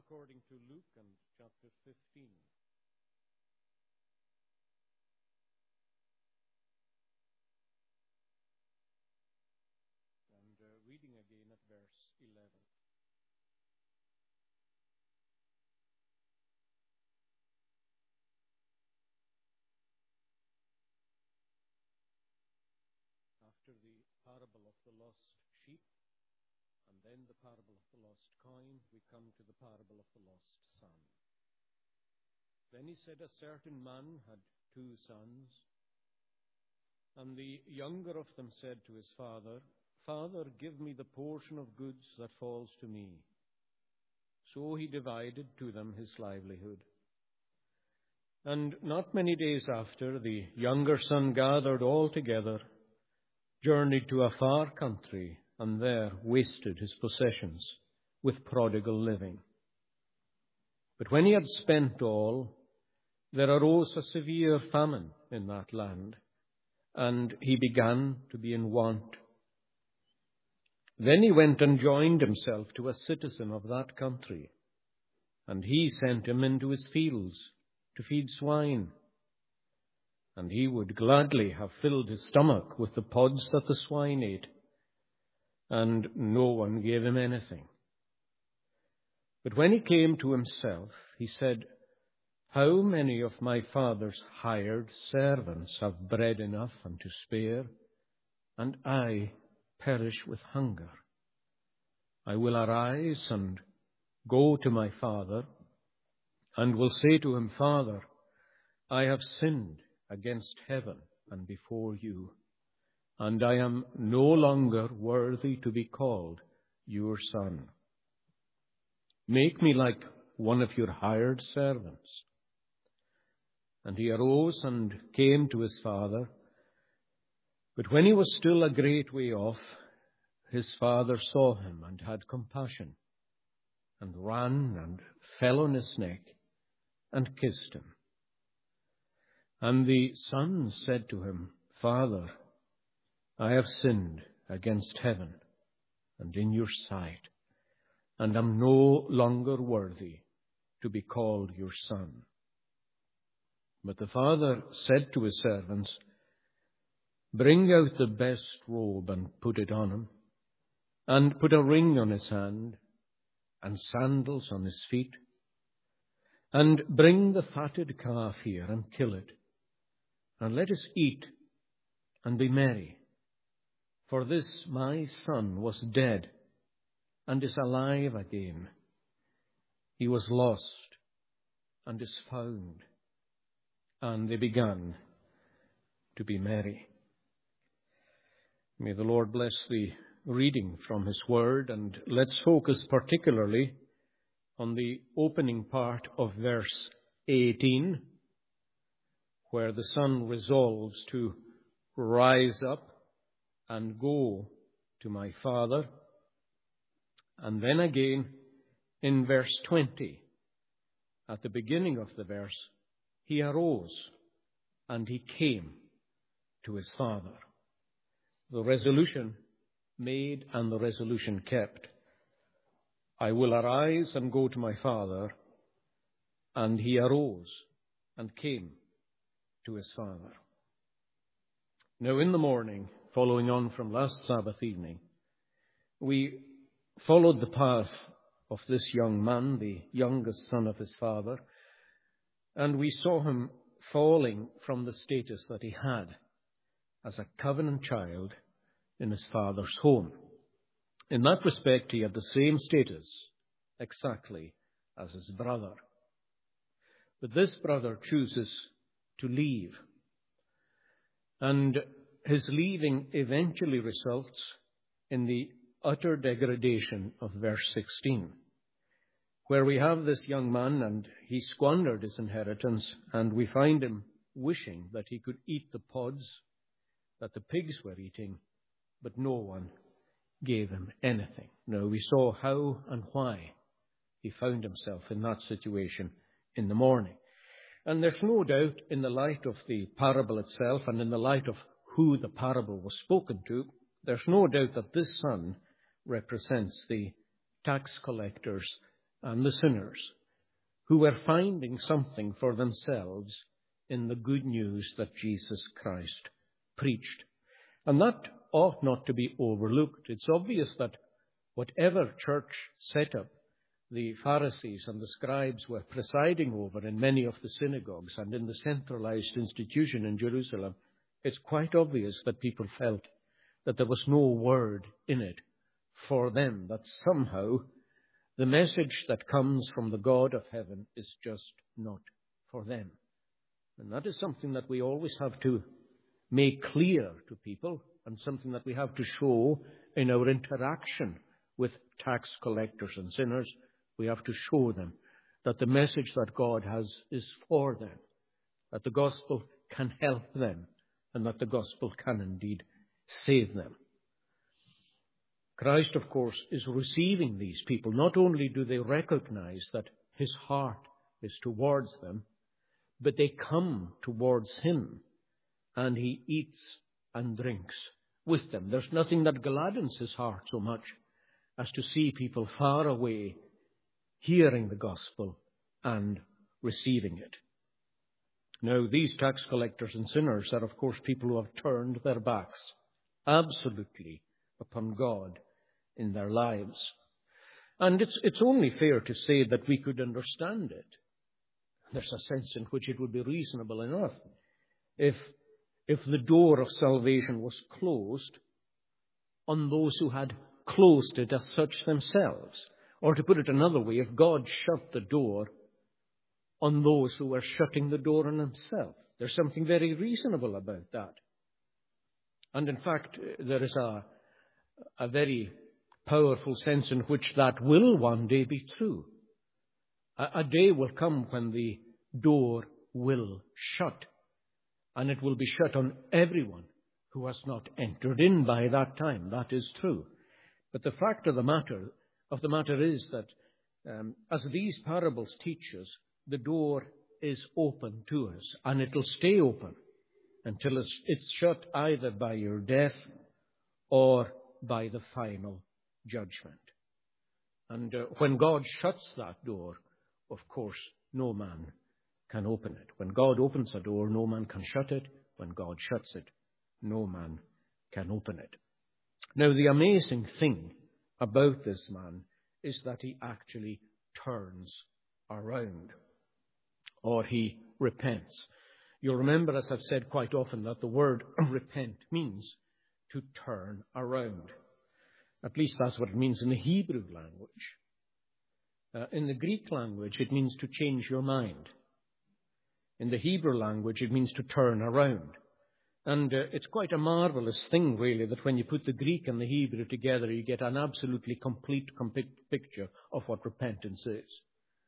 according to Luke and chapter 15. And reading again at verse 11. After the parable of the lost sheep, and then the parable of the lost coin, we come to the parable of the lost son. Then he said, a certain man had 2 sons, and the younger of them said to his father, Father, give me the portion of goods that falls to me. So he divided to them his livelihood. And not many days after, the younger son gathered all together, journeyed to a far country, and there wasted his possessions with prodigal living. But when he had spent all, there arose a severe famine in that land, and he began to be in want. Then he went and joined himself to a citizen of that country, and he sent him into his fields to feed swine. And he would gladly have filled his stomach with the pods that the swine ate, and no one gave him anything. But when he came to himself, he said, How many of my father's hired servants have bread enough and to spare, and I perish with hunger? I will arise and go to my father, and will say to him, Father, I have sinned against heaven and before you, and I am no longer worthy to be called your son. Make me like one of your hired servants. And he arose and came to his father. But when he was still a great way off, his father saw him and had compassion, and ran and fell on his neck and kissed him. And the son said to him, Father, I have sinned against heaven and in your sight, and am no longer worthy to be called your son. But the father said to his servants, Bring out the best robe and put it on him, and put a ring on his hand and sandals on his feet, and bring the fatted calf here and kill it, and let us eat and be merry. For this my son was dead and is alive again. He was lost and is found. And they began to be merry. May the Lord bless the reading from his word, and let's focus particularly on the opening part of verse 18, where the son resolves to rise up and go to my father. And then again in verse 20, at the beginning of the verse, he arose and he came to his father. The resolution made and the resolution kept. I will arise and go to my father. And he arose and came to his father. Now in the morning, following on from last Sabbath evening, we followed the path of this young man, the youngest son of his father, and we saw him falling from the status that he had as a covenant child in his father's home. In that respect, he had the same status exactly as his brother. But this brother chooses to leave. And his leaving eventually results in the utter degradation of verse 16, where we have this young man and he squandered his inheritance, and we find him wishing that he could eat the pods that the pigs were eating, but no one gave him anything. Now, we saw how and why he found himself in that situation in the morning. And there's no doubt, in the light of the parable itself and in the light of who the parable was spoken to, there's no doubt that this son represents the tax collector's and the sinners who were finding something for themselves in the good news that Jesus Christ preached. And that ought not to be overlooked. It's obvious that whatever church setup the Pharisees and the scribes were presiding over in many of the synagogues and in the centralized institution in Jerusalem, it's quite obvious that people felt that there was no word in it for them, that somehow the message that comes from the God of heaven is just not for them. And that is something that we always have to make clear to people, and something that we have to show in our interaction with tax collectors and sinners. We have to show them that the message that God has is for them, that the gospel can help them, and that the gospel can indeed save them. Christ, of course, is receiving these people. Not only do they recognize that his heart is towards them, but they come towards him, and he eats and drinks with them. There's nothing that gladdens his heart so much as to see people far away hearing the gospel and receiving it. Now, these tax collectors and sinners are, of course, people who have turned their backs absolutely upon God in their lives. And it's only fair to say that we could understand it. There's a sense in which it would be reasonable enough if the door of salvation was closed on those who had closed it as such themselves. Or to put it another way, if God shut the door on those who were shutting the door on himself. There's something very reasonable about that. And in fact, there is a very powerful sense in which that will one day be true. A day will come when the door will shut, and it will be shut on everyone who has not entered in by that time. That is true. But the fact of the matter is that as these parables teach us, the door is open to us, and it'll stay open until it's shut either by your death or by the final judgment. And when God shuts that door, of course, no man can open it. When God opens a door, no man can shut it. When God shuts it, no man can open it. Now, the amazing thing about this man is that he actually turns around, or he repents. You'll remember, as I've said quite often, that the word repent means to turn around. At least that's what it means in the Hebrew language. In the Greek language, it means to change your mind. In the Hebrew language, it means to turn around. And it's quite a marvelous thing, really, that when you put the Greek and the Hebrew together, you get an absolutely complete picture of what repentance is.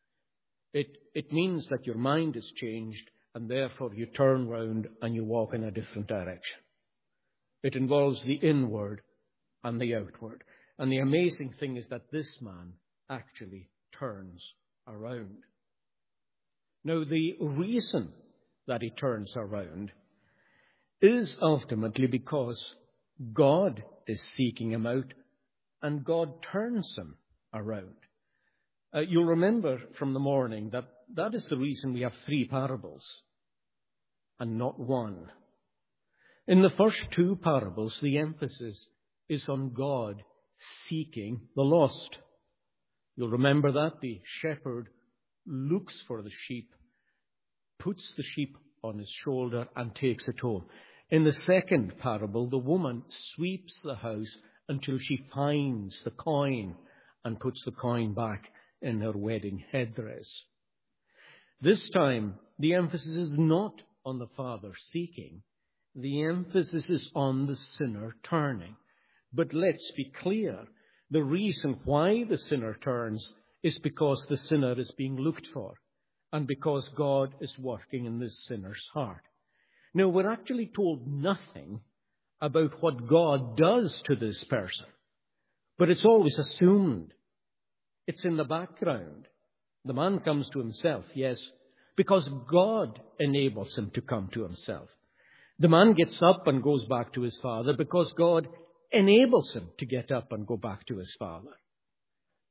It means that your mind is changed, and therefore you turn round and you walk in a different direction. It involves the inward and the outward. And the amazing thing is that this man actually turns around. Now, the reason that he turns around is ultimately because God is seeking him out, and God turns him around. You'll remember from the morning that is the reason we have 3 parables and not 1. In the first 2 parables, the emphasis is on God seeking the lost. You'll remember that the shepherd looks for the sheep, puts the sheep on his shoulder, and takes it home. In the second parable, the woman sweeps the house until she finds the coin and puts the coin back in her wedding headdress. This time, the emphasis is not on the Father seeking. The emphasis is on the sinner turning. But let's be clear. The reason why the sinner turns is because the sinner is being looked for, and because God is working in this sinner's heart. Now, we're actually told nothing about what God does to this person, but it's always assumed. It's in the background. The man comes to himself, yes, because God enables him to come to himself. The man gets up and goes back to his father because God enables him to get up and go back to his father.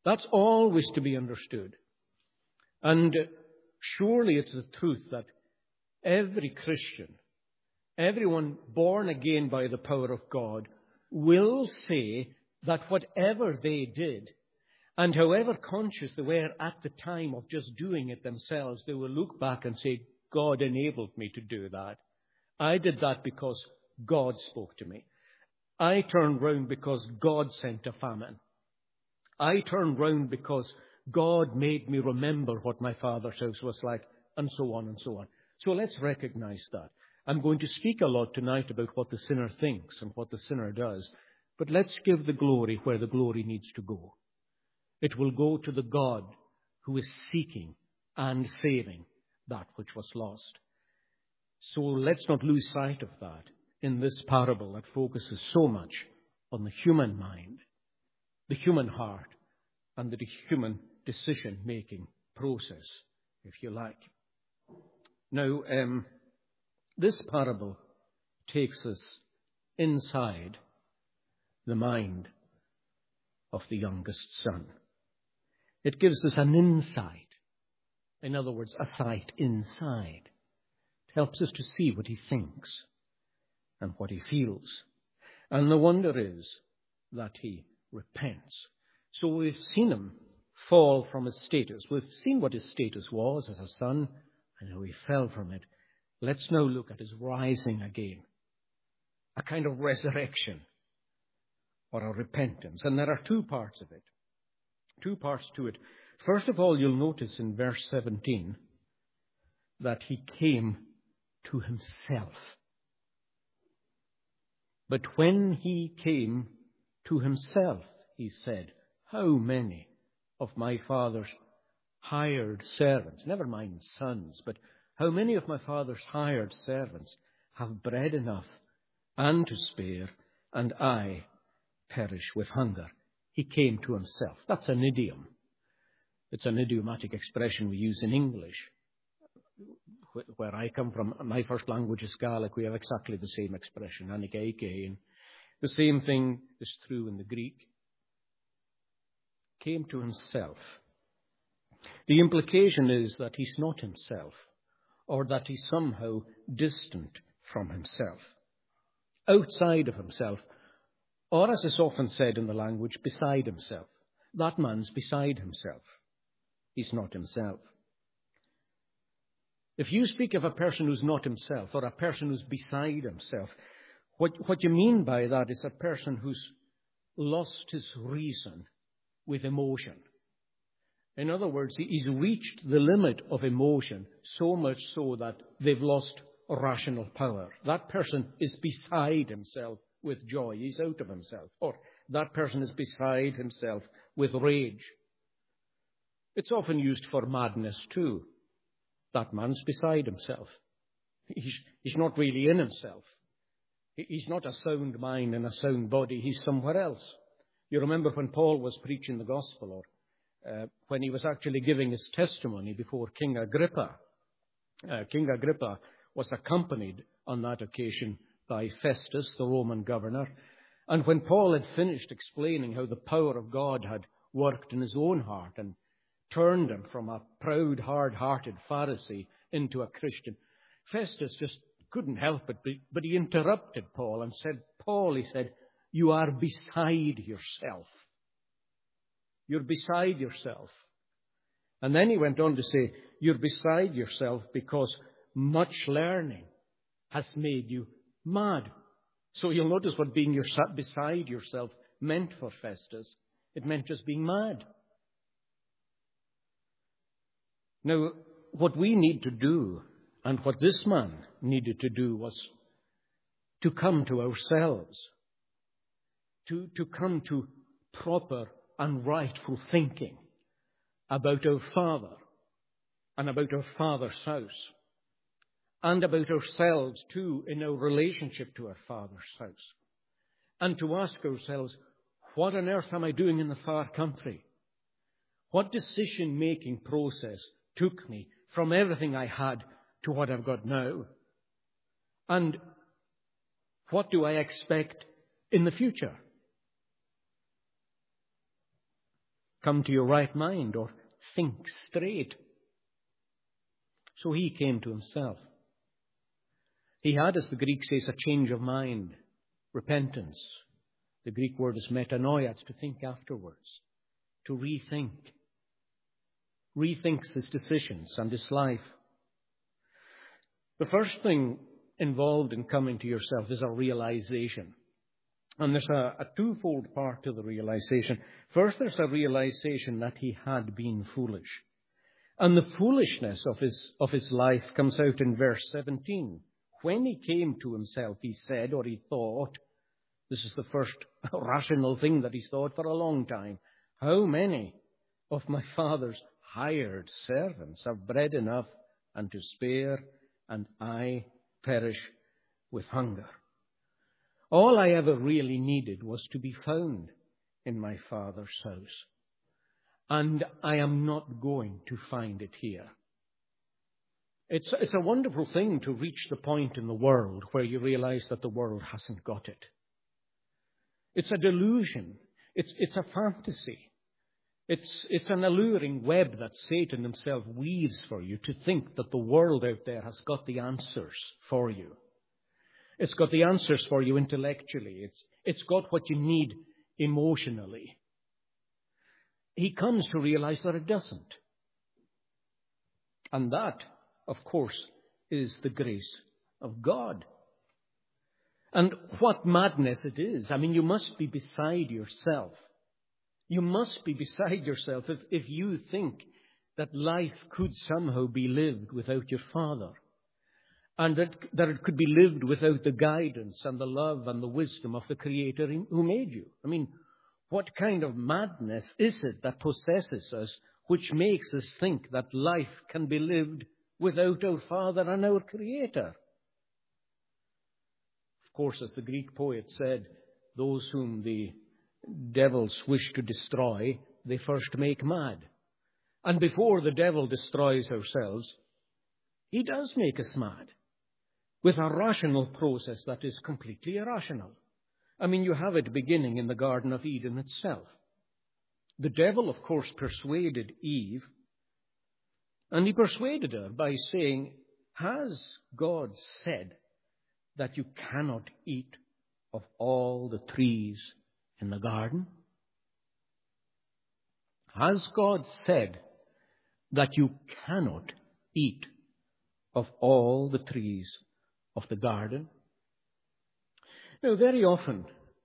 That's always to be understood. And surely it's the truth that every Christian, everyone born again by the power of God, will say that whatever they did, and however conscious they were at the time of just doing it themselves, they will look back and say, God enabled me to do that. I did that because God spoke to me. I turned round because God sent a famine. I turned round because God made me remember what my father's house was like, and so on and so on. So let's recognize that. I'm going to speak a lot tonight about what the sinner thinks and what the sinner does, but let's give the glory where the glory needs to go. It will go to the God who is seeking and saving that which was lost. So let's not lose sight of that in this parable that focuses so much on the human mind, the human heart, and the human decision-making process, if you like. Now, this parable takes us inside the mind of the youngest son. It gives us an insight. In other words, a sight inside. It helps us to see what he thinks and what he feels. And the wonder is that he repents. So we've seen him fall from his status. We've seen what his status was as a son and how he fell from it. Let's now look at his rising again. A kind of resurrection or a repentance. And there are two parts of it. Two parts to it. First of all, you'll notice in verse 17 that he came to himself. But when he came to himself, he said, how many of my father's hired servants, never mind sons, but how many of my father's hired servants have bread enough and to spare, and I perish with hunger? He came to himself. That's an idiom. It's an idiomatic expression we use in English. Where I come from, my first language is Gaelic. We have exactly the same expression, anikeike, and the same thing is true in the Greek. Came to himself. The implication is that he's not himself, or that he's somehow distant from himself, outside of himself, or as is often said in the language, beside himself. That man's beside himself. He's not himself. If you speak of a person who's not himself, or a person who's beside himself, what you mean by that is a person who's lost his reason with emotion. In other words, he's reached the limit of emotion, so much so that they've lost rational power. That person is beside himself with joy. He's out of himself. Or that person is beside himself with rage. It's often used for madness too. That man's beside himself. He's not really in himself. He's not a sound mind and a sound body. He's somewhere else. You remember when Paul was preaching the gospel, or when he was actually giving his testimony before King Agrippa. King Agrippa was accompanied on that occasion by Festus, the Roman governor. And when Paul had finished explaining how the power of God had worked in his own heart and turned him from a proud, hard-hearted Pharisee into a Christian, Festus just couldn't help it, but he interrupted Paul and said, Paul, he said, you are beside yourself. You're beside yourself. And then he went on to say, you're beside yourself because much learning has made you mad. So you'll notice what being beside yourself meant for Festus. It meant just being mad. Now, what we need to do, and what this man needed to do, was to come to ourselves, to come to proper and rightful thinking about our Father and about our Father's house and about ourselves too in our relationship to our Father's house, and to ask ourselves, what on earth am I doing in the far country? What decision-making process took me from everything I had to what I've got now? And what do I expect in the future? come to your right mind or think straight. So he came to himself. He had, as the Greek says, a change of mind, repentance. The Greek word is metanoia, to think afterwards, to rethink. Rethinks his decisions and his life. The first thing involved in coming to yourself is a realization. And there's a twofold part to the realization. First, there's a realization that he had been foolish. And the foolishness of his life comes out in verse 17. When he came to himself, he said, or he thought, this is the first rational thing that he's thought for a long time, how many of my father's hired servants have bread enough and to spare, and I perish with hunger? All I ever really needed was to be found in my father's house. And I am not going to find it here. It's a wonderful thing to reach the point in the world where you realize that the world hasn't got it. It's a delusion. It's a fantasy. It's an alluring web that Satan himself weaves for you to think that the world out there has got the answers for you. It's got the answers for you intellectually. It's got what you need emotionally. He comes to realize that it doesn't. And that, of course, is the grace of God. And what madness it is. I mean, you must be beside yourself. You must be beside yourself if you think that life could somehow be lived without your Father. And that it could be lived without the guidance and the love and the wisdom of the Creator who made you. I mean, what kind of madness is it that possesses us, which makes us think that life can be lived without our Father and our Creator? Of course, as the Greek poet said, those whom the devils wish to destroy, they first make mad. And before the devil destroys ourselves, he does make us mad with a rational process that is completely irrational. I mean, you have it beginning in the Garden of Eden itself. The devil, of course, persuaded Eve, and he persuaded her by saying, has God said that you cannot eat of all the trees in the garden? Has God said that you cannot eat of all the trees of the garden? Now, very often,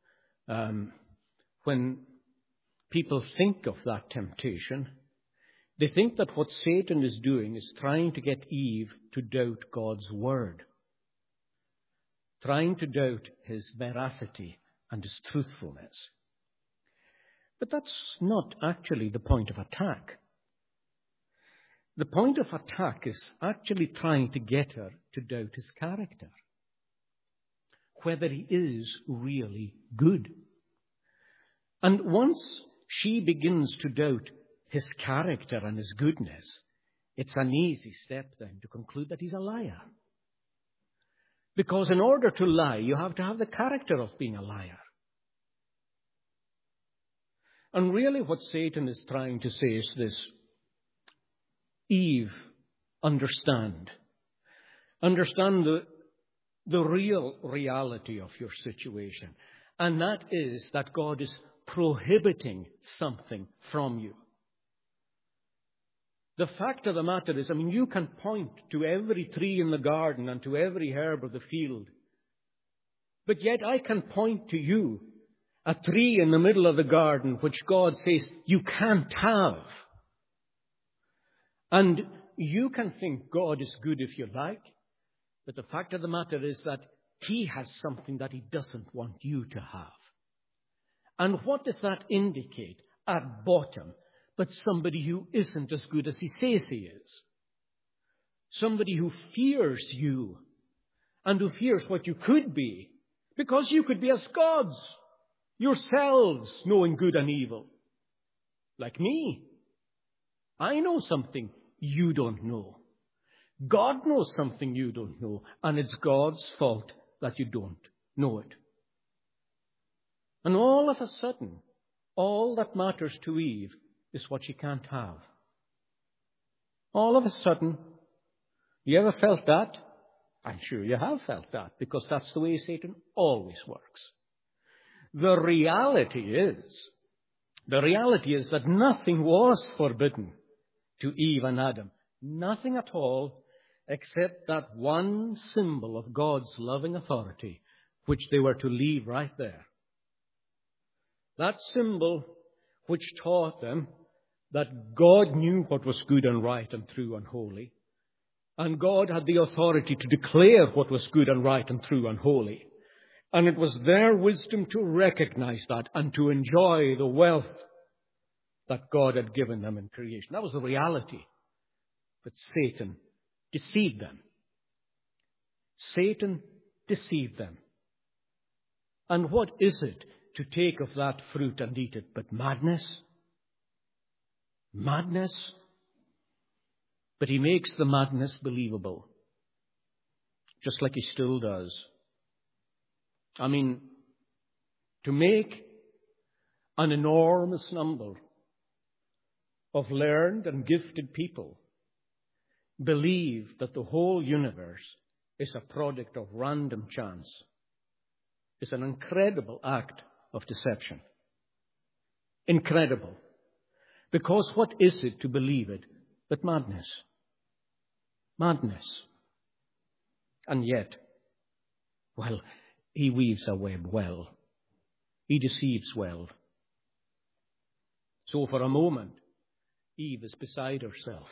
when people think of that temptation, they think that what Satan is doing is trying to get Eve to doubt God's word, trying to doubt his veracity and his truthfulness. But that's not actually the point of attack. The point of attack is actually trying to get her to doubt his character, whether he is really good. And once she begins to doubt his character and his goodness, it's an easy step then to conclude that he's a liar. Because in order to lie, you have to have the character of being a liar. And really what Satan is trying to say is this: Eve, understand the real reality of your situation. And that is that God is prohibiting something from you. The fact of the matter is, you can point to every tree in the garden and to every herb of the field. But yet I can point to you a tree in the middle of the garden which God says you can't have. And you can think God is good if you like, but the fact of the matter is that he has something that he doesn't want you to have. And what does that indicate at bottom? But somebody who isn't as good as he says he is. Somebody who fears you and who fears what you could be, because you could be as gods, yourselves knowing good and evil. Like me. I know something you don't know. God knows something you don't know, and it's God's fault that you don't know it. And all of a sudden, all that matters to Eve is what you can't have. All of a sudden, you ever felt that? I'm sure you have felt that, because that's the way Satan always works. The reality is that nothing was forbidden to Eve and Adam. Nothing at all, except that one symbol of God's loving authority, which they were to leave right there. That symbol which taught them that God knew what was good and right and true and holy, and God had the authority to declare what was good and right and true and holy. And it was their wisdom to recognize that and to enjoy the wealth that God had given them in creation. That was the reality. But Satan deceived them. Satan deceived them. And what is it to take of that fruit and eat it but madness? Madness. But he makes the madness believable, just like he still does. I mean, to make an enormous number of learned and gifted people believe that the whole universe is a product of random chance is an incredible act of deception. Incredible. Because what is it to believe it but madness? Madness. And yet, well, he weaves a web well. He deceives well. So for a moment, Eve is beside herself.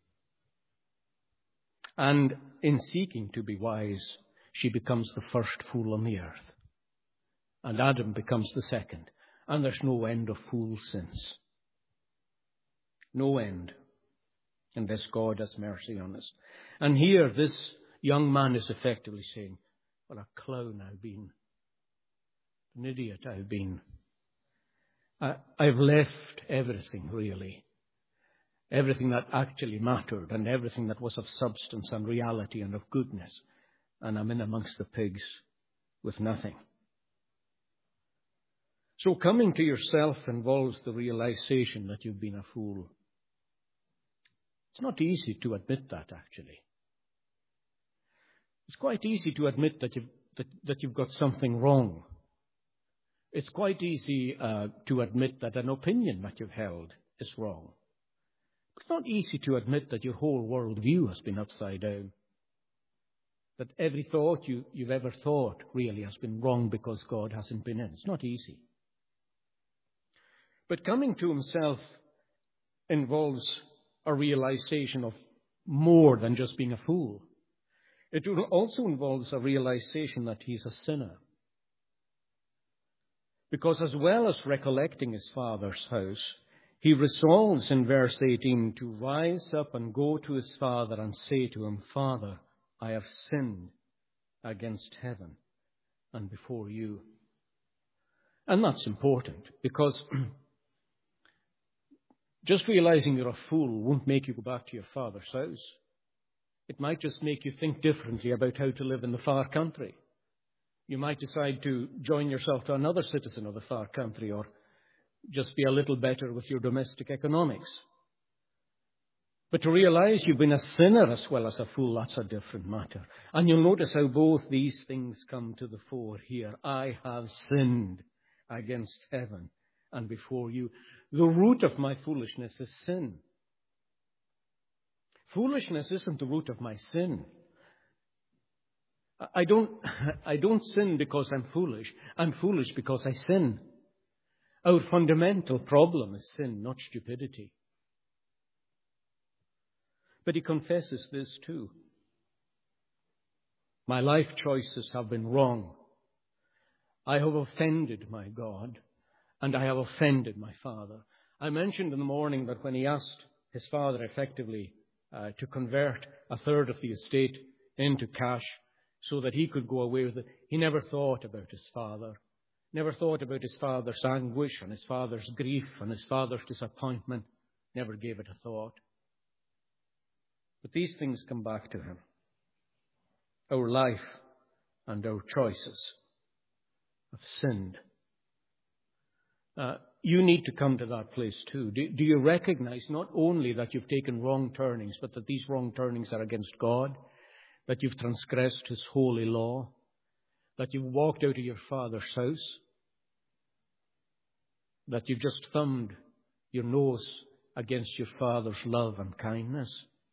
And in seeking to be wise, she becomes the first fool on the earth. And Adam becomes the second. And there's no end of fools since. No end. Unless God has mercy on us. And here this young man is effectively saying, what a clown I've been. An idiot I've been. I've left everything, really. Everything that actually mattered and everything that was of substance and reality and of goodness. And I'm in amongst the pigs with nothing. So coming to yourself involves the realization that you've been a fool. It's not easy to admit that, actually. It's quite easy to admit that you've got something wrong. It's quite easy to admit that an opinion that you've held is wrong. It's not easy to admit that your whole worldview has been upside down. That every thought you've ever thought really has been wrong because God hasn't been in. It's not easy. But coming to himself involves a realization of more than just being a fool. It also involves a realization that he's a sinner. Because as well as recollecting his father's house, he resolves in verse 18 to rise up and go to his father and say to him, Father, I have sinned against heaven and before you. And that's important because just realizing you're a fool won't make you go back to your father's house. It might just make you think differently about how to live in the far country. You might decide to join yourself to another citizen of the far country or just be a little better with your domestic economics. But to realize you've been a sinner as well as a fool, that's a different matter. And you'll notice how both these things come to the fore here. I have sinned against heaven and before you. The root of my foolishness is sin. Foolishness isn't the root of my sin. I don't sin because I'm foolish. I'm foolish because I sin. Our fundamental problem is sin, not stupidity. But he confesses this too. My life choices have been wrong. I have offended my God, and I have offended my father. I mentioned in the morning that when he asked his father effectively to convert a third of the estate into cash so that he could go away with it, he never thought about his father. Never thought about his father's anguish and his father's grief and his father's disappointment. Never gave it a thought. But these things come back to him. Our life and our choices have sinned. you need to come to that place too. Do you recognize not only that you've taken wrong turnings, but that these wrong turnings are against God, that you've transgressed His holy law, that you've walked out of your Father's house, that you've just thumbed your nose against your Father's love and kindness?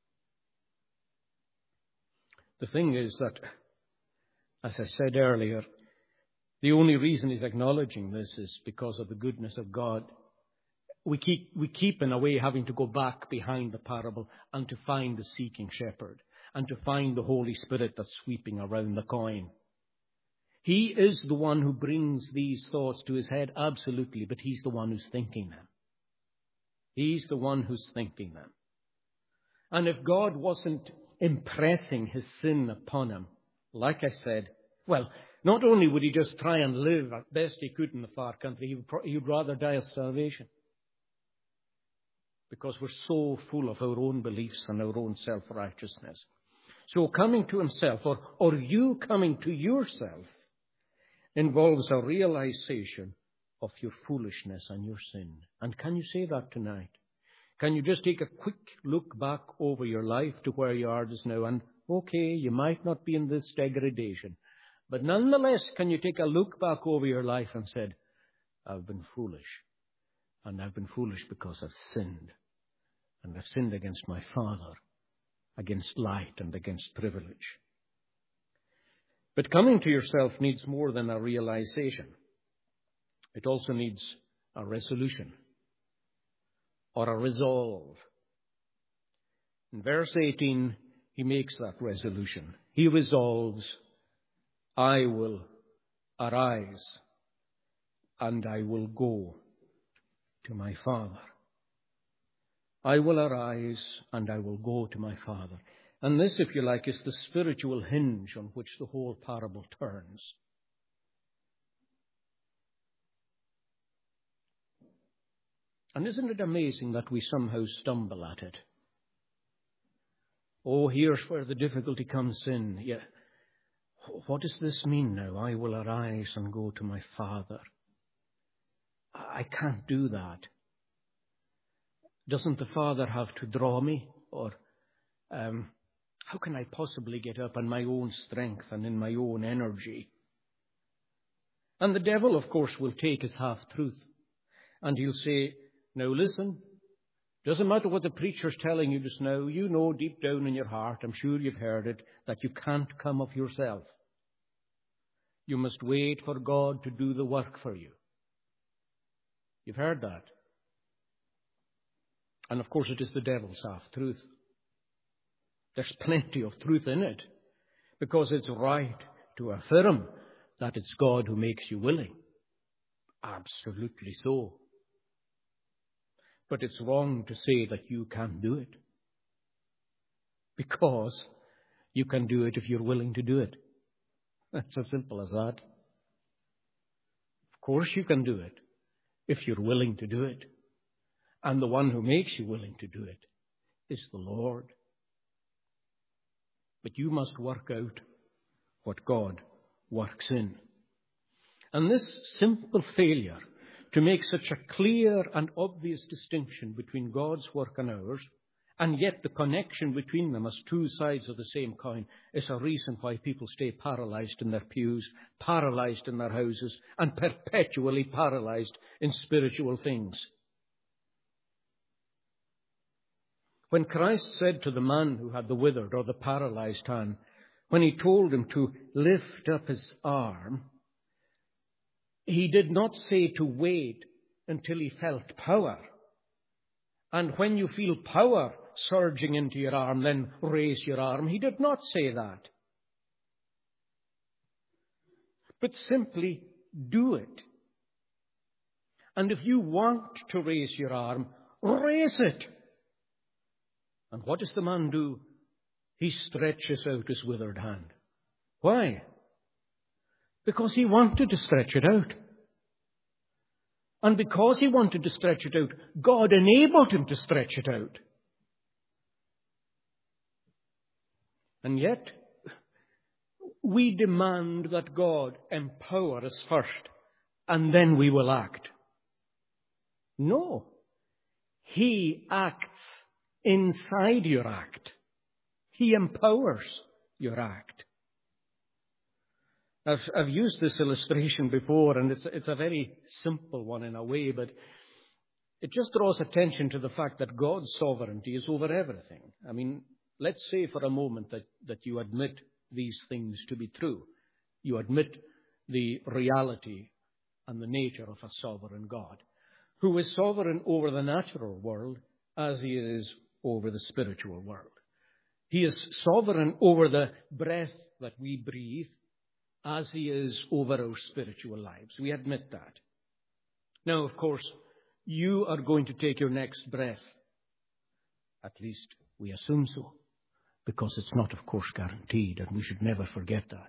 The thing is that, as I said earlier, the only reason He's acknowledging this is because of the goodness of God. We keep in a way having to go back behind the parable and to find the seeking shepherd and to find the Holy Spirit that's sweeping around the coin. He is the one who brings these thoughts to his head, absolutely, but He's the one who's thinking them. He's the one who's thinking them. And if God wasn't impressing His sin upon him, like I said, well, not only would he just try and live as best he could in the far country, he would rather die of starvation. Because we're so full of our own beliefs and our own self-righteousness. So coming to himself, or you coming to yourself, involves a realization of your foolishness and your sin. And can you say that tonight? Can you just take a quick look back over your life to where you are just now? And okay, you might not be in this degradation. But nonetheless, can you take a look back over your life and said, I've been foolish. And I've been foolish because I've sinned. And I've sinned against my Father, against light and against privilege. But coming to yourself needs more than a realization. It also needs a resolution or a resolve. In verse 18, he makes that resolution. He resolves, I will arise and I will go to my Father. I will arise and I will go to my Father. And this, if you like, is the spiritual hinge on which the whole parable turns. And isn't it amazing that we somehow stumble at it? Oh, here's where the difficulty comes in. Yeah. What does this mean now? I will arise and go to my Father. I can't do that. Doesn't the Father have to draw me? Or how can I possibly get up in my own strength and in my own energy? And the devil, of course, will take his half-truth. And he'll say, now listen, doesn't matter what the preacher's telling you just now, you know deep down in your heart, I'm sure you've heard it, that you can't come of yourself. You must wait for God to do the work for you. You've heard that. And of course it is the devil's half-truth. There's plenty of truth in it, because it's right to affirm that it's God who makes you willing. Absolutely so. But it's wrong to say that you can't do it, because you can do it if you're willing to do it. It's as simple as that. Of course you can do it if you're willing to do it. And the one who makes you willing to do it is the Lord. But you must work out what God works in. And this simple failure to make such a clear and obvious distinction between God's work and ours, and yet the connection between them as two sides of the same coin, is a reason why people stay paralyzed in their pews, paralyzed in their houses, and perpetually paralyzed in spiritual things. When Christ said to the man who had the withered or the paralyzed hand, when he told him to lift up his arm, he did not say to wait until he felt power. And when you feel power surging into your arm, then raise your arm. He did not say that. But simply do it. And if you want to raise your arm, raise it. And what does the man do? He stretches out his withered hand. Why? Because he wanted to stretch it out. And because he wanted to stretch it out, God enabled him to stretch it out. And yet, we demand that God empower us first, and then we will act. No. He acts inside your act. He empowers your act. I've used this illustration before, and it's a very simple one in a way, but it just draws attention to the fact that God's sovereignty is over everything. I mean, let's say for a moment that you admit these things to be true. You admit the reality and the nature of a sovereign God, who is sovereign over the natural world as he is over the spiritual world. He is sovereign over the breath that we breathe as he is over our spiritual lives. We admit that. Now, of course, you are going to take your next breath. At least we assume so, because it's not, of course, guaranteed, and we should never forget that.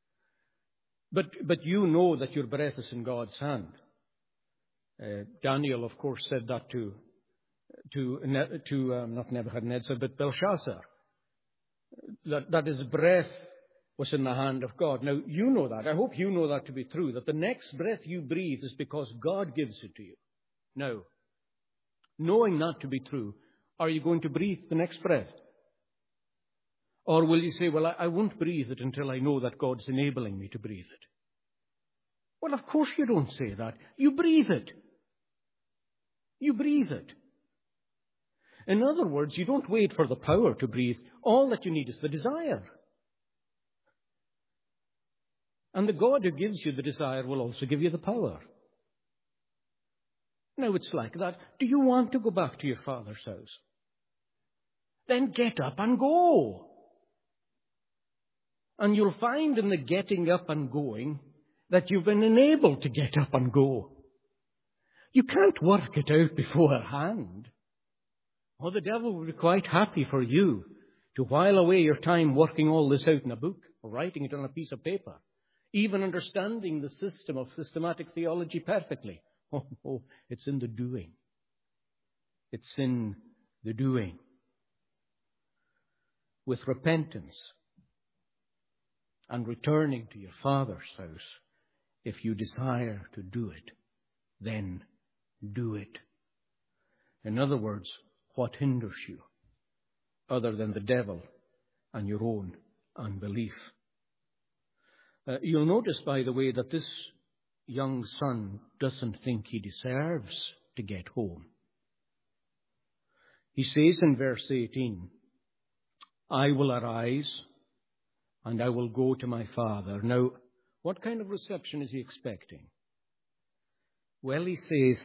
But you know that your breath is in God's hand. Daniel, of course, said that not Nebuchadnezzar, but Belshazzar, that his breath was in the hand of God. Now, you know that. I hope you know that to be true, that the next breath you breathe is because God gives it to you. Now, knowing that to be true, are you going to breathe the next breath? Or will you say, well, I won't breathe it until I know that God's enabling me to breathe it? Well, of course you don't say that. You breathe it. You breathe it. In other words, you don't wait for the power to breathe. All that you need is the desire. And the God who gives you the desire will also give you the power. Now it's like that. Do you want to go back to your father's house? Then get up and go. And you'll find in the getting up and going that you've been enabled to get up and go. You can't work it out beforehand. Or the devil will be quite happy for you to while away your time working all this out in a book or writing it on a piece of paper, even understanding the system of systematic theology perfectly. Oh, no, it's in the doing. It's in the doing. With repentance and returning to your Father's house, if you desire to do it, then do it. In other words, what hinders you other than the devil and your own unbelief? You'll notice, by the way, that this young son doesn't think he deserves to get home. He says in verse 18, I will arise and I will go to my father. Now, what kind of reception is he expecting? Well, he says,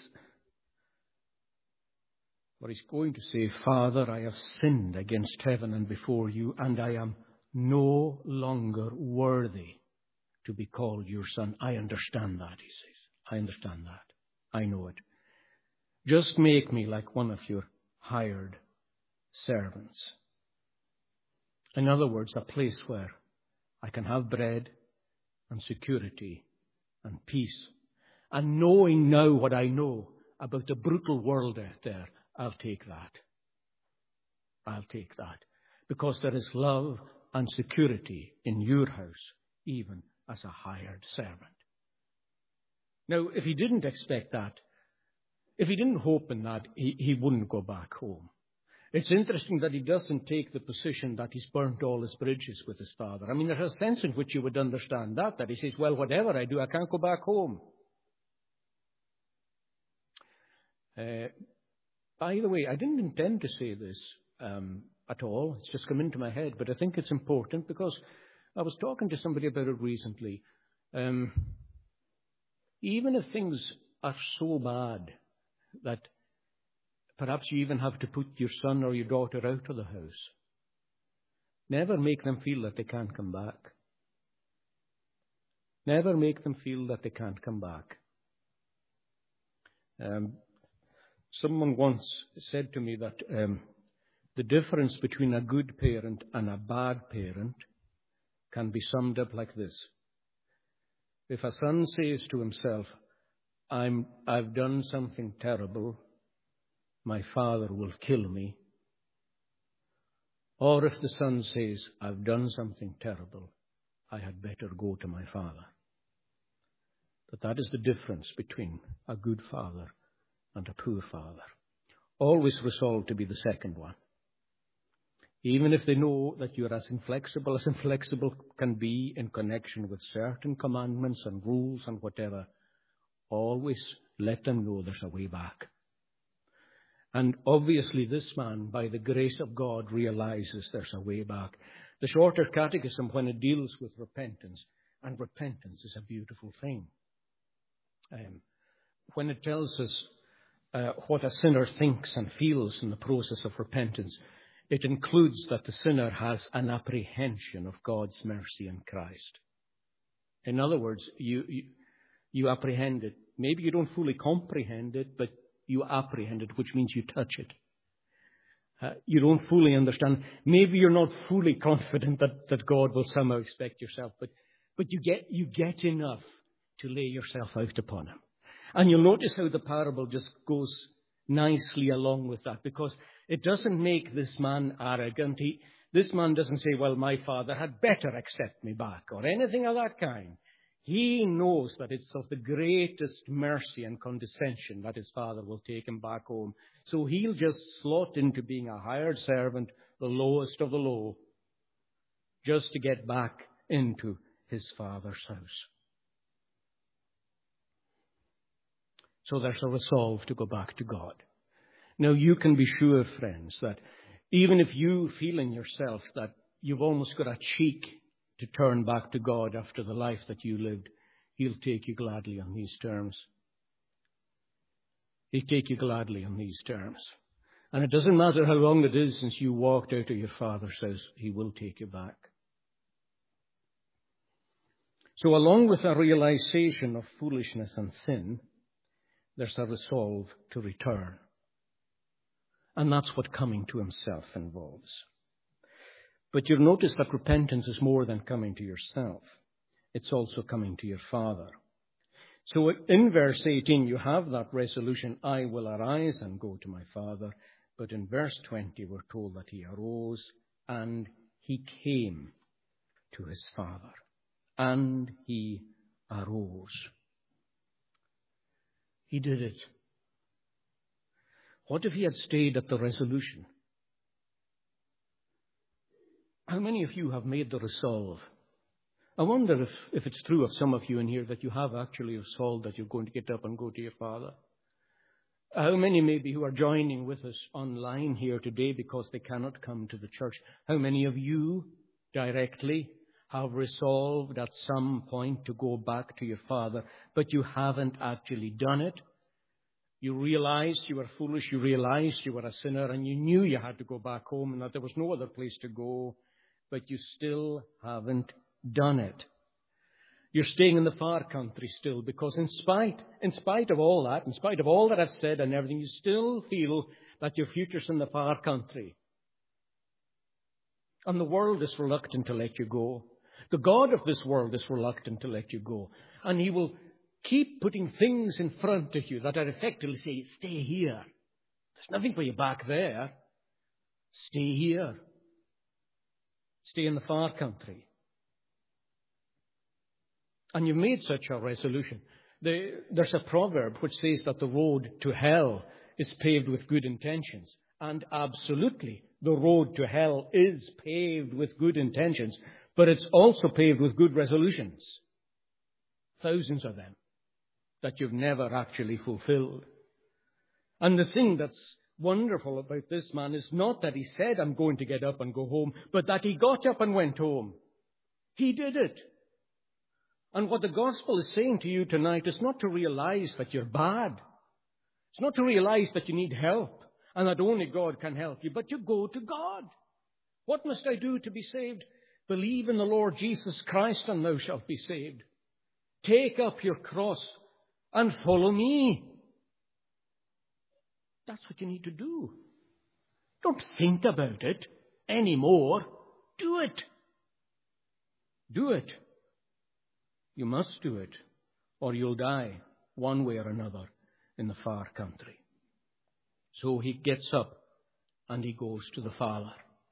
or he's going to say, Father, I have sinned against heaven and before you, and I am no longer worthy to be called your son. I understand that, he says. I understand that. I know it. Just make me like one of your hired servants. In other words, a place where I can have bread and security and peace. And knowing now what I know about the brutal world out there, I'll take that. I'll take that. Because there is love and security in your house, even as a hired servant. Now, if he didn't expect that, if he didn't hope in that, he wouldn't go back home. It's interesting that he doesn't take the position that he's burnt all his bridges with his father. I mean, there's a sense in which you would understand that he says, well, whatever I do, I can't go back home. By the way, I didn't intend to say this at all. It's just come into my head, but I think it's important because I was talking to somebody about it recently. Even if things are so bad that perhaps you even have to put your son or your daughter out of the house, never make them feel that they can't come back. Never make them feel that they can't come back. Someone once said to me that the difference between a good parent and a bad parent can be summed up like this. If a son says to himself, I've done something terrible, my father will kill me. Or if the son says, I've done something terrible, I had better go to my father. That is the difference between a good father and a poor father. Always resolved to be the second one. Even if they know that you're as inflexible can be in connection with certain commandments and rules and whatever, always let them know there's a way back. And obviously this man, by the grace of God, realizes there's a way back. The Shorter Catechism, when it deals with repentance, and repentance is a beautiful thing. When it tells us what a sinner thinks and feels in the process of repentance, it includes that the sinner has an apprehension of God's mercy in Christ. In other words, you apprehend it. Maybe you don't fully comprehend it, but you apprehend it, which means you touch it. You don't fully understand. Maybe you're not fully confident that God will somehow expect yourself, but you get enough to lay yourself out upon him. And you'll notice how the parable just goes nicely along with that, because it doesn't make this man arrogant. This man doesn't say, well, my father had better accept me back, or anything of that kind. He knows that it's of the greatest mercy and condescension that his father will take him back home. So he'll just slot into being a hired servant, the lowest of the low, just to get back into his father's house. So there's a resolve to go back to God. Now you can be sure, friends, that even if you feel in yourself that you've almost got a cheek to turn back to God after the life that you lived, he'll take you gladly on these terms. He'll take you gladly on these terms. And it doesn't matter how long it is since you walked out of your father's house, he will take you back. So along with a realization of foolishness and sin, there's a resolve to return. And that's what coming to himself involves. But you'll notice that repentance is more than coming to yourself. It's also coming to your Father. So in verse 18, you have that resolution, I will arise and go to my Father. But in verse 20, we're told that he arose and he came to his Father. And he arose. He did it. What if he had stayed at the resolution? How many of you have made the resolve? I wonder if it's true of some of you in here that you have actually resolved that you're going to get up and go to your Father. How many maybe who are joining with us online here today because they cannot come to the church? How many of you directly have resolved at some point to go back to your Father, but you haven't actually done it? You realized you were foolish, you realized you were a sinner, and you knew you had to go back home and that there was no other place to go, but you still haven't done it. You're staying in the far country still, because in spite of all that, in spite of all that I've said and everything, you still feel that your future's in the far country. And the world is reluctant to let you go. The God of this world is reluctant to let you go. And he will keep putting things in front of you that are effectively say, stay here. There's nothing for you back there. Stay here. Stay in the far country. And you've made such a resolution. There's a proverb which says that the road to hell is paved with good intentions. And absolutely, the road to hell is paved with good intentions. But it's also paved with good resolutions. Thousands of them that you've never actually fulfilled. And the thing that's wonderful about this man is not that he said, I'm going to get up and go home, but that he got up and went home. He did it. And what the gospel is saying to you tonight is not to realize that you're bad. It's not to realize that you need help and that only God can help you, but you go to God. What must I do to be saved? Believe in the Lord Jesus Christ and thou shalt be saved. Take up your cross and follow me. That's what you need to do. Don't think about it anymore. Do it. Do it. You must do it, or you'll die one way or another in the far country. So he gets up and he goes to the Father.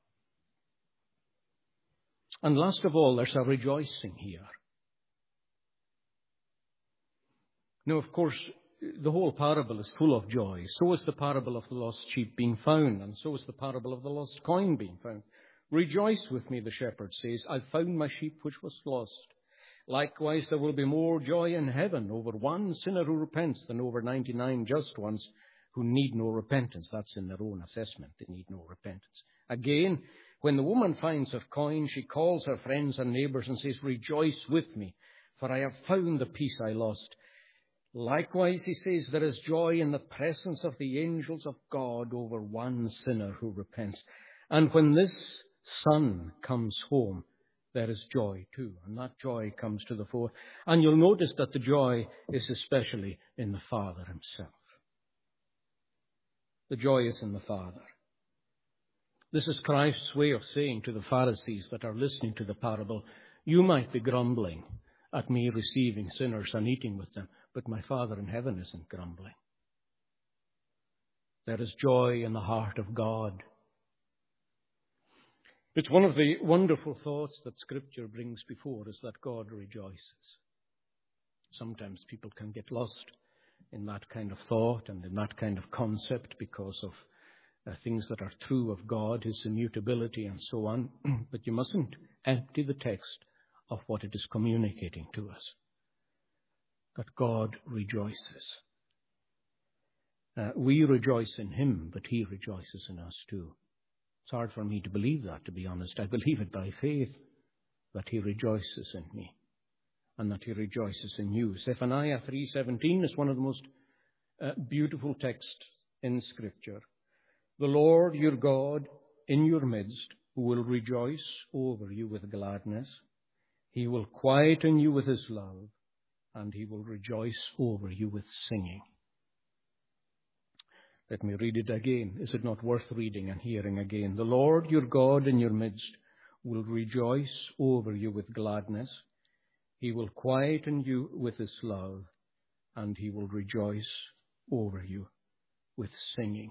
And last of all, there's a rejoicing here. Now, of course, the whole parable is full of joy. So is the parable of the lost sheep being found, and so is the parable of the lost coin being found. Rejoice with me, the shepherd says, I've found my sheep which was lost. Likewise, there will be more joy in heaven over one sinner who repents than over 99 just ones who need no repentance. That's in their own assessment. They need no repentance. Again, when the woman finds her coin, she calls her friends and neighbors and says, rejoice with me, for I have found the piece I lost. Likewise, he says, there is joy in the presence of the angels of God over one sinner who repents. And when this son comes home, there is joy too. And that joy comes to the fore. And you'll notice that the joy is especially in the Father himself. The joy is in the Father. This is Christ's way of saying to the Pharisees that are listening to the parable, you might be grumbling at me receiving sinners and eating with them, but my Father in heaven isn't grumbling. There is joy in the heart of God. It's one of the wonderful thoughts that Scripture brings before us, that God rejoices. Sometimes people can get lost in that kind of thought and in that kind of concept because of things that are true of God, his immutability and so on. But you mustn't empty the text of what it is communicating to us, that God rejoices. We rejoice in him, but he rejoices in us too. It's hard for me to believe that, to be honest. I believe it by faith, that he rejoices in me and that he rejoices in you. Zephaniah 3:17 is one of the most beautiful texts in Scripture. The Lord your God in your midst will rejoice over you with gladness. He will quieten you with his love, and he will rejoice over you with singing. Let me read it again. Is it not worth reading and hearing again? The Lord your God in your midst will rejoice over you with gladness. He will quieten you with his love, and he will rejoice over you with singing.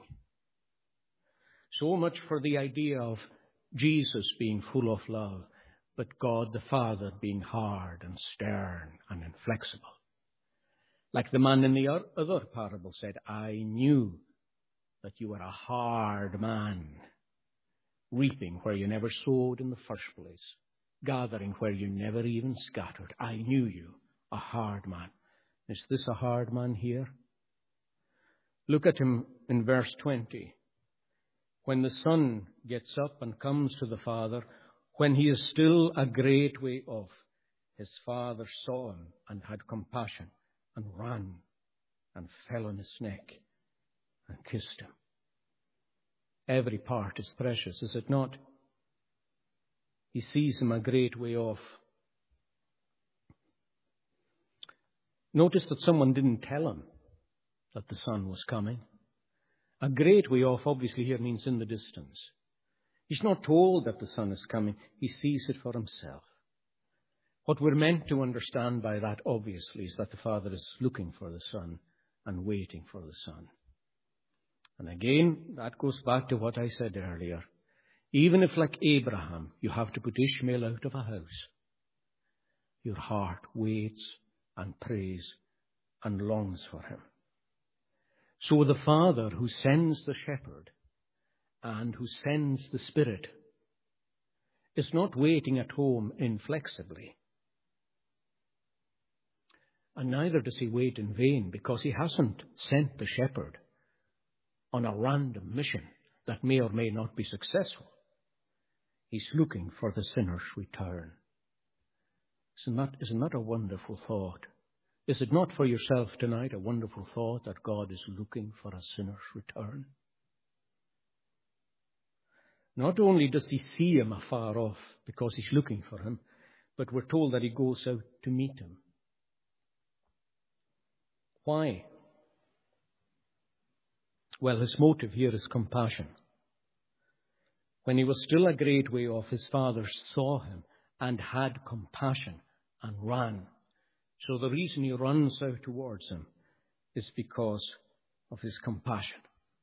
So much for the idea of Jesus being full of love, but God the Father being hard and stern and inflexible. Like the man in the other parable said, I knew that you are a hard man, reaping where you never sowed in the first place, gathering where you never even scattered. I knew you, a hard man. Is this a hard man here? Look at him in verse 20. When the son gets up and comes to the father, when he is still a great way off, his father saw him and had compassion and ran and fell on his neck and kissed him. Every part is precious, is it not? He sees him a great way off. Notice that someone didn't tell him that the son was coming. A great way off obviously here means in the distance. He's not told that the son is coming. He sees it for himself. What we're meant to understand by that, obviously, is that the father is looking for the son and waiting for the son. And again, that goes back to what I said earlier. Even if, like Abraham, you have to put Ishmael out of a house, your heart waits and prays and longs for him. So the Father who sends the shepherd and who sends the Spirit is not waiting at home inflexibly. And neither does he wait in vain, because he hasn't sent the shepherd on a random mission that may or may not be successful. He's looking for the sinner's return. Isn't that a wonderful thought? Is it not for yourself tonight a wonderful thought that God is looking for a sinner's return? Not only does he see him afar off because he's looking for him, but we're told that he goes out to meet him. Why? Well, his motive here is compassion. When he was still a great way off, his father saw him and had compassion and ran. So the reason he runs out towards him is because of his compassion.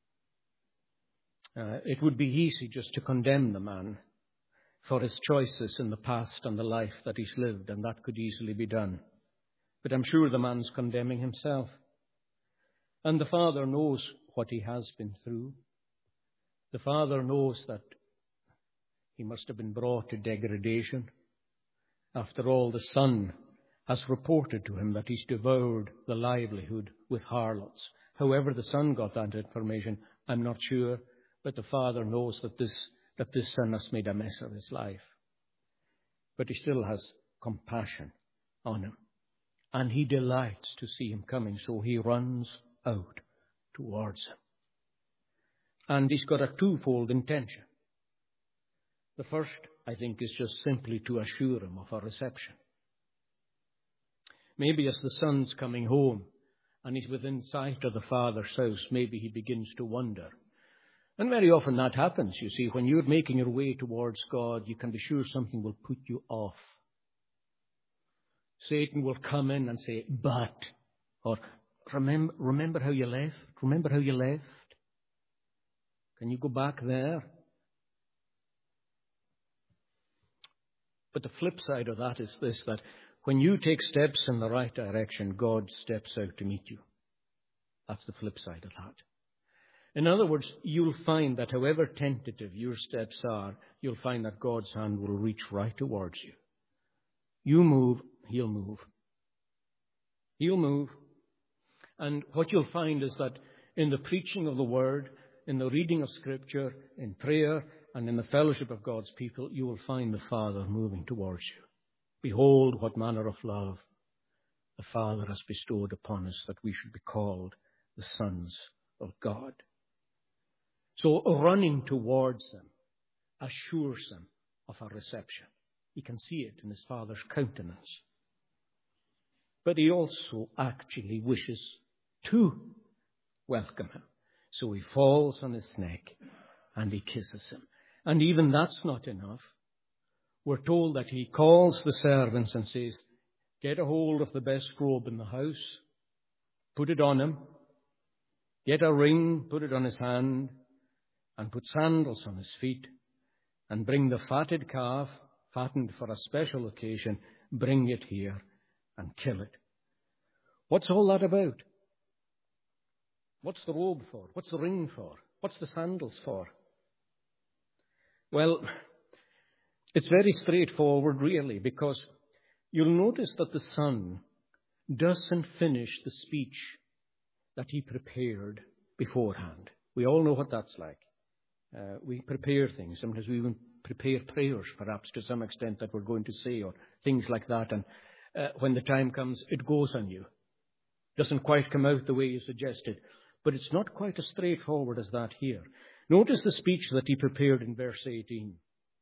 It would be easy just to condemn the man for his choices in the past and the life that he's lived, and that could easily be done. But I'm sure the man's condemning himself. And the Father knows what he has been through. The Father knows that he must have been brought to degradation. After all, the Son has reported to him that he's devoured the livelihood with harlots. However the Son got that information, I'm not sure, but the Father knows that this Son has made a mess of his life. But he still has compassion on him. And he delights to see him coming, so he runs out towards him. And he's got a twofold intention. The first, I think, is just simply to assure him of a reception. Maybe as the Son's coming home and he's within sight of the Father's house, maybe he begins to wonder. And very often that happens, you see. When you're making your way towards God, you can be sure something will put you off. Satan will come in and say, but, or remember how you left? Remember how you left? Can you go back there? But the flip side of that is this, that when you take steps in the right direction, God steps out to meet you. That's the flip side of that. In other words, you'll find that however tentative your steps are, you'll find that God's hand will reach right towards you. You move, he'll move. He'll move. And what you'll find is that in the preaching of the Word, in the reading of Scripture, in prayer, and in the fellowship of God's people, you will find the Father moving towards you. Behold, what manner of love the Father has bestowed upon us, that we should be called the sons of God. So running towards him assures him of a reception. He can see it in his Father's countenance. But he also actually wishes to welcome him. So he falls on his neck and he kisses him. And even that's not enough. We're told that he calls the servants and says, get a hold of the best robe in the house, put it on him, get a ring, put it on his hand, and put sandals on his feet, and bring the fatted calf, fattened for a special occasion, bring it here and kill it. What's all that about? What's the robe for? What's the ring for? What's the sandals for? Well, it's very straightforward, really, because you'll notice that the Son doesn't finish the speech that he prepared beforehand. We all know what that's like. We prepare things. Sometimes we even prepare prayers, perhaps, to some extent, that we're going to say, or things like that. And when the time comes, it goes on you. Doesn't quite come out the way you suggested. But it's not quite as straightforward as that here. Notice the speech that he prepared in verse 18.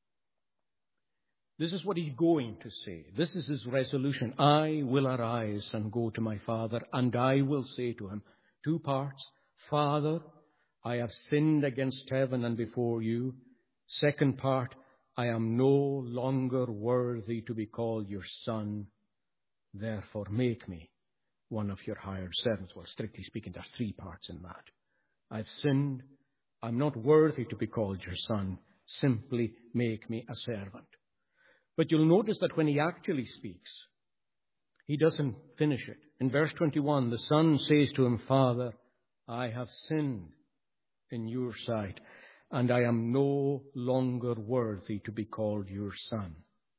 This is what he's going to say. This is his resolution. I will arise and go to my Father, and I will say to him, two parts. Father, I have sinned against heaven and before you. Second part, I am no longer worthy to be called your son. Therefore make me one of your hired servants. Well, strictly speaking, there are three parts in that. I've sinned. I'm not worthy to be called your son. Simply make me a servant. But you'll notice that when he actually speaks, he doesn't finish it. In verse 21, the Son says to him, Father, I have sinned in your sight, and I am no longer worthy to be called your son.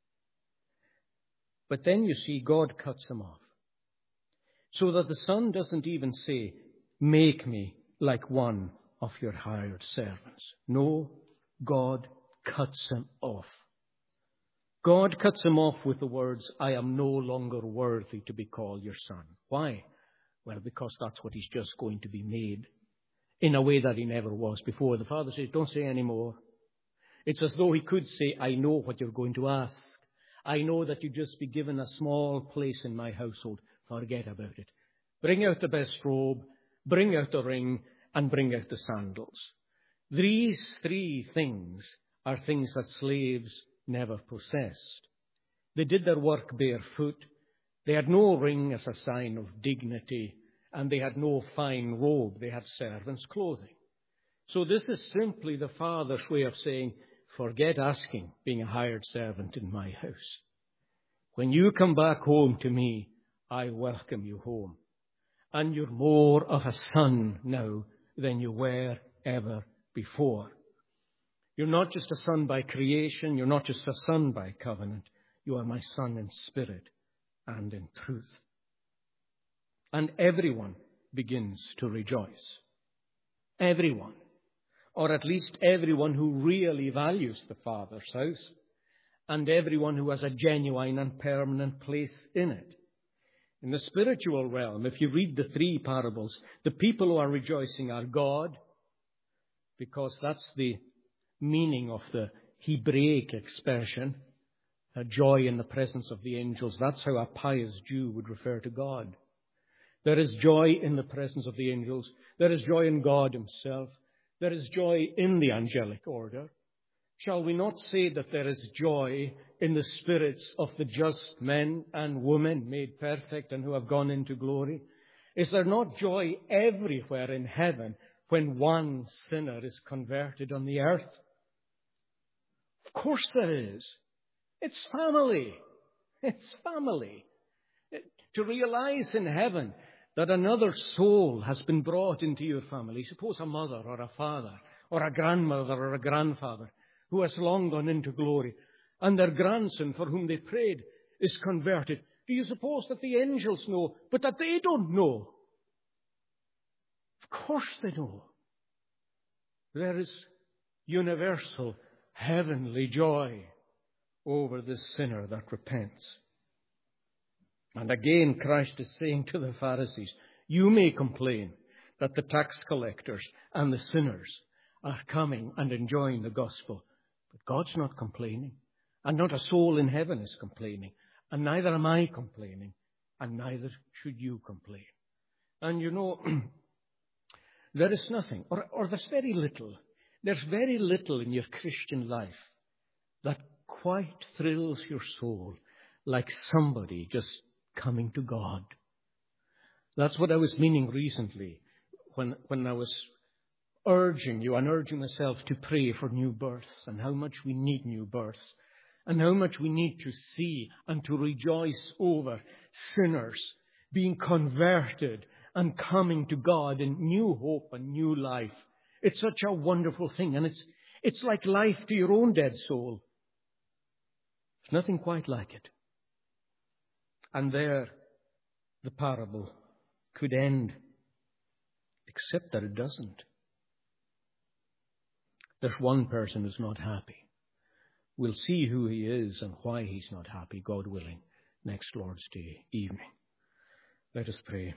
But then you see God cuts him off, so that the Son doesn't even say, make me like one of your hired servants. No, God cuts him off. God cuts him off with the words, I am no longer worthy to be called your son. Why? Well, because that's what he's just going to be made in a way that he never was before. The Father says, don't say any more. It's as though he could say, I know what you're going to ask. I know that you just be given a small place in my household. Forget about it. Bring out the best robe, bring out the ring, and bring out the sandals. These three things are things that slaves never possessed. They did their work barefoot. They had no ring as a sign of dignity, and they had no fine robe. They had servants' clothing. So this is simply the Father's way of saying, forget asking being a hired servant in my house. When you come back home to me, I welcome you home. and you're more of a son now than you were ever before. You're not just a son by creation. You're not just a son by covenant. You are my son in spirit and in truth. And everyone begins to rejoice. Everyone. Or at least everyone who really values the Father's house. And everyone who has a genuine and permanent place in it. In the spiritual realm, if you read the three parables, the people who are rejoicing are God, because that's the meaning of the Hebraic expression, a joy in the presence of the angels. That's how a pious Jew would refer to God. There is joy in the presence of the angels. There is joy in God himself. There is joy in the angelic order. Shall we not say that there is joy in the spirits of the just men and women made perfect and who have gone into glory? Is there not joy everywhere in heaven when one sinner is converted on the earth? Of course there is. It's family. It's family. To realize in heaven that another soul has been brought into your family, suppose a mother or a father or a grandmother or a grandfather who has long gone into glory, and their grandson for whom they prayed is converted. Do you suppose that the angels know, but that they don't know? Of course they know. There is universal heavenly joy over the sinner that repents. And again, Christ is saying to the Pharisees, you may complain that the tax collectors and the sinners are coming and enjoying the gospel. But God's not complaining. And not a soul in heaven is complaining. And neither am I complaining. And neither should you complain. And you know, there is nothing, or there's very little. There's very little in your Christian life that quite thrills your soul like somebody just coming to God. That's what I was meaning recently when I was urging you and urging myself to pray for new births and how much we need new births and how much we need to see and to rejoice over sinners being converted and coming to God in new hope and new life. It's such a wonderful thing, and it's like life to your own dead soul. There's nothing quite like it. And there the parable could end, except that it doesn't. There's one person who's not happy. We'll see who he is and why he's not happy, God willing, next Lord's Day evening. Let us pray.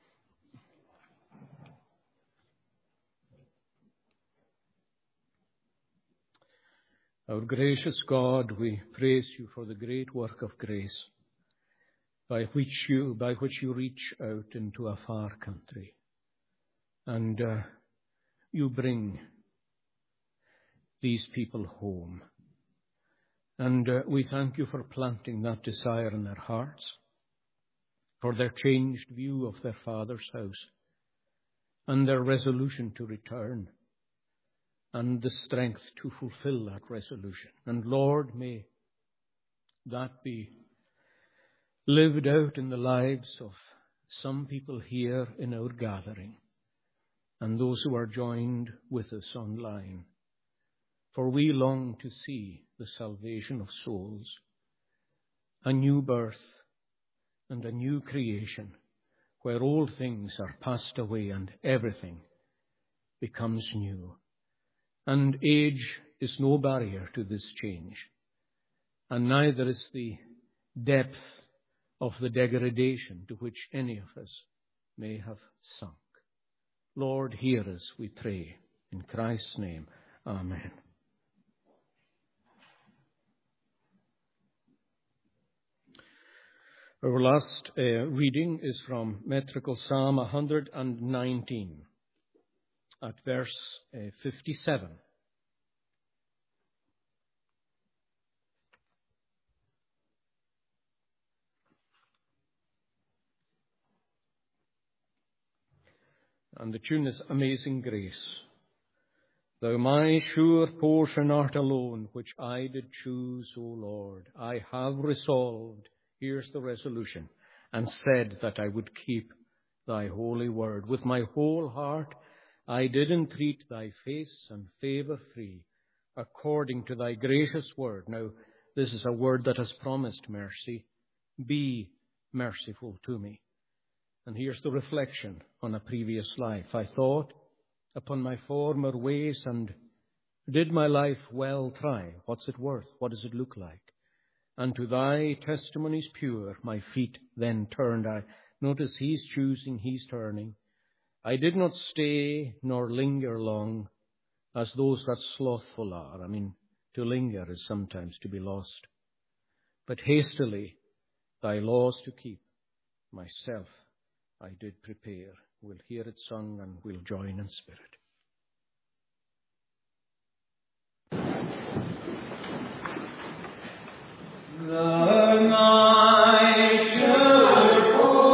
Our gracious God, we praise you for the great work of grace by which you reach out into a far country. And you bring these people home. And we thank you for planting that desire in their hearts, for their changed view of their Father's house, and their resolution to return, and the strength to fulfill that resolution. And Lord, may that be lived out in the lives of some people here in our gathering, and those who are joined with us online. For we long to see the salvation of souls, a new birth and a new creation, where old things are passed away and everything becomes new. And age is no barrier to this change, and neither is the depth of the degradation to which any of us may have sunk. Lord, hear us, we pray. In Christ's name, amen. Our last reading is from Metrical Psalm 119 at verse 57. And the tune is Amazing Grace. Thou my sure portion art alone, which I did choose, O Lord. I have resolved, here's the resolution, and said that I would keep thy holy word. With my whole heart I did entreat thy face and favour free, according to thy gracious word. Now, this is a word that has promised mercy. Be merciful to me. And here's the reflection on a previous life. I thought upon my former ways and did my life well try. What's it worth? What does it look like? And to thy testimonies pure my feet then turned. I notice he's choosing, he's turning. I did not stay nor linger long, as those that slothful are. I mean, to linger is sometimes to be lost. But hastily thy laws to keep, myself I did prepare. We'll hear it sung and we'll join in spirit. The night should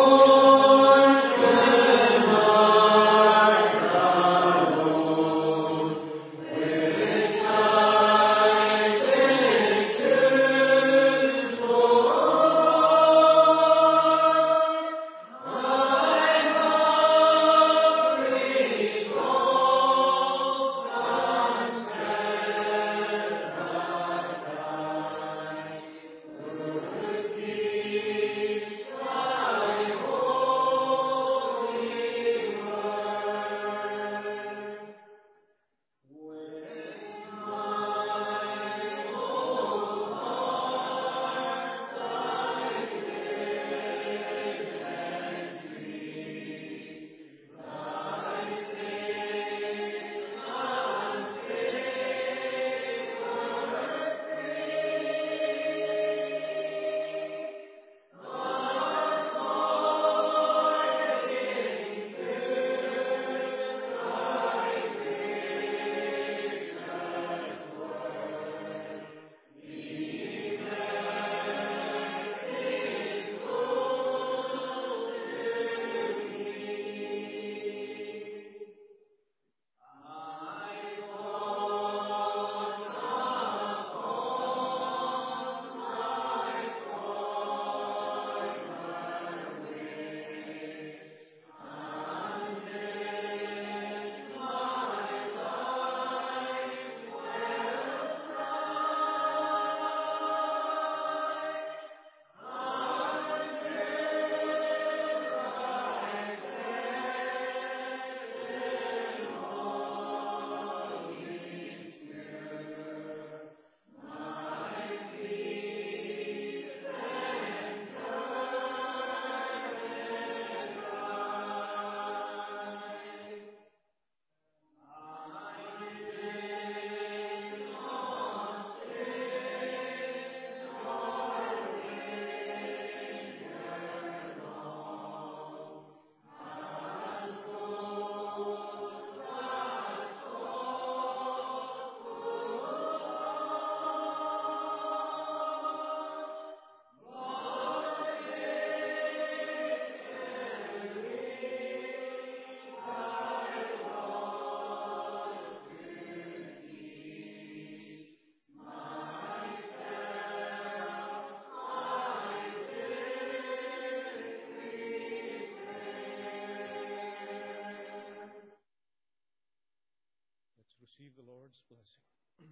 receive the Lord's blessing.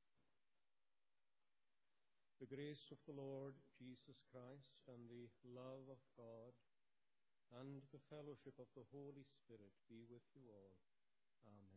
The grace of the Lord Jesus Christ and the love of God and the fellowship of the Holy Spirit be with you all. Amen.